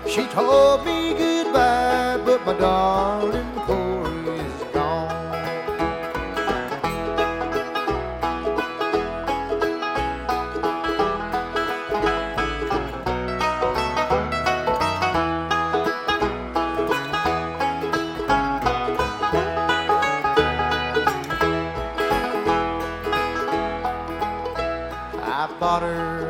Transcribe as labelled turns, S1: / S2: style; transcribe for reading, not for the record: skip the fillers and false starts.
S1: She told me goodbye, but my darling Corey is gone. I bought her